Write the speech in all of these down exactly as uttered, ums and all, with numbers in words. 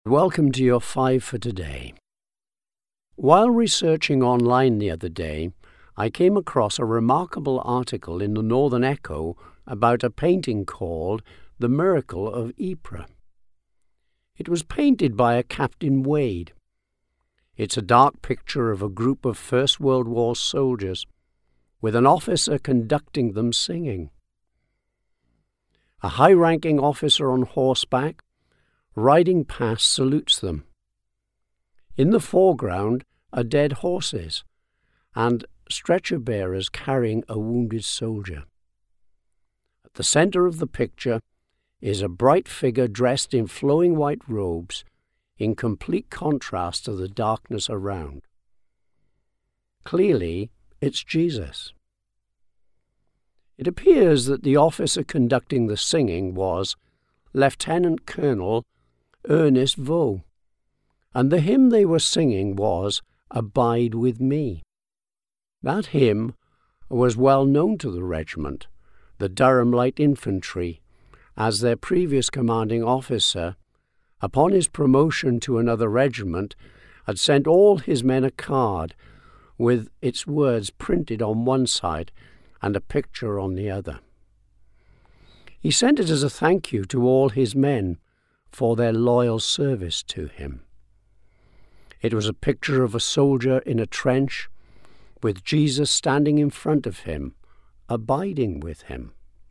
Welcome to your Five for Today. While researching online the other day, I came across a remarkable article in the Northern Echo about a painting called The Miracle of Ypres. It was painted by a Captain Wade. It's a dark picture of a group of First World War soldiers, with an officer conducting them singing. A high-ranking officer on horseback riding past salutes them. In the foreground are dead horses and stretcher-bearers carrying a wounded soldier. At the centre of the picture is a bright figure dressed in flowing white robes, in complete contrast to the darkness around. Clearly, it's Jesus. It appears that the officer conducting the singing was Lieutenant Colonel Ernest Vaux, and the hymn they were singing was Abide with Me. That hymn was well known to the regiment, the Durham Light Infantry, as their previous commanding officer, upon his promotion to another regiment, had sent all his men a card with its words printed on one side and a picture on the other. He sent it as a thank you to all his men for their loyal service to him. It was a picture of a soldier in a trench, with Jesus standing in front of him, abiding with him.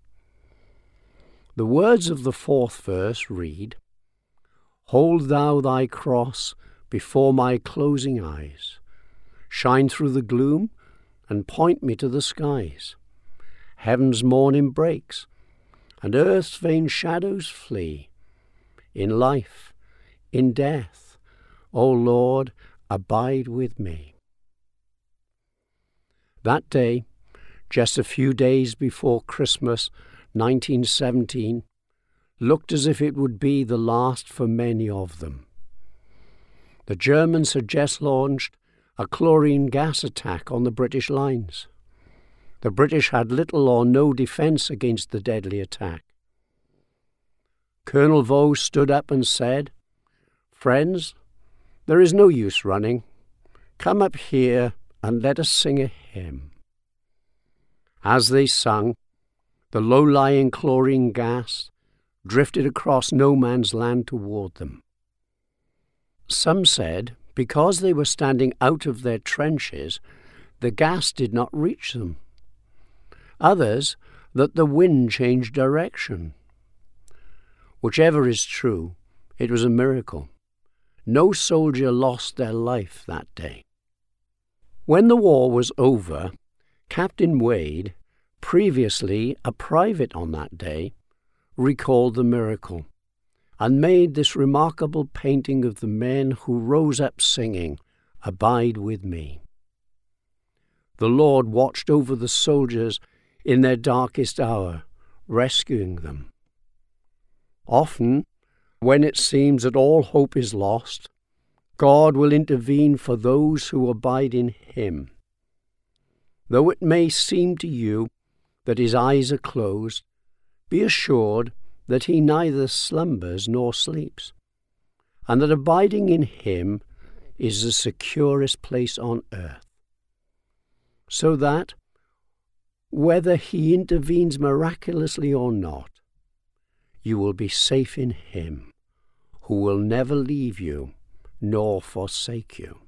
The words of the fourth verse read, "Hold thou thy cross before my closing eyes, shine through the gloom and point me to the skies. Heaven's morning breaks, and earth's vain shadows flee. In life, in death, O Lord, abide with me." That day, just a few days before Christmas nineteen seventeen, looked as if it would be the last for many of them. The Germans had just launched a chlorine gas attack on the British lines. The British had little or no defence against the deadly attack. Colonel Vaux stood up and said, "Friends, there is no use running. Come up here and let us sing a hymn." As they sung, the low-lying chlorine gas drifted across no man's land toward them. Some said because they were standing out of their trenches, the gas did not reach them. Others, that the wind changed direction. Whichever is true, it was a miracle. No soldier lost their life that day. When the war was over, Captain Wade, previously a private on that day, recalled the miracle and made this remarkable painting of the men who rose up singing, "Abide with me." The Lord watched over the soldiers in their darkest hour, rescuing them. Often, when it seems that all hope is lost, God will intervene for those who abide in Him. Though it may seem to you that His eyes are closed, be assured that He neither slumbers nor sleeps, and that abiding in Him is the securest place on earth. So that, whether He intervenes miraculously or not, you will be safe in Him, who will never leave you nor forsake you.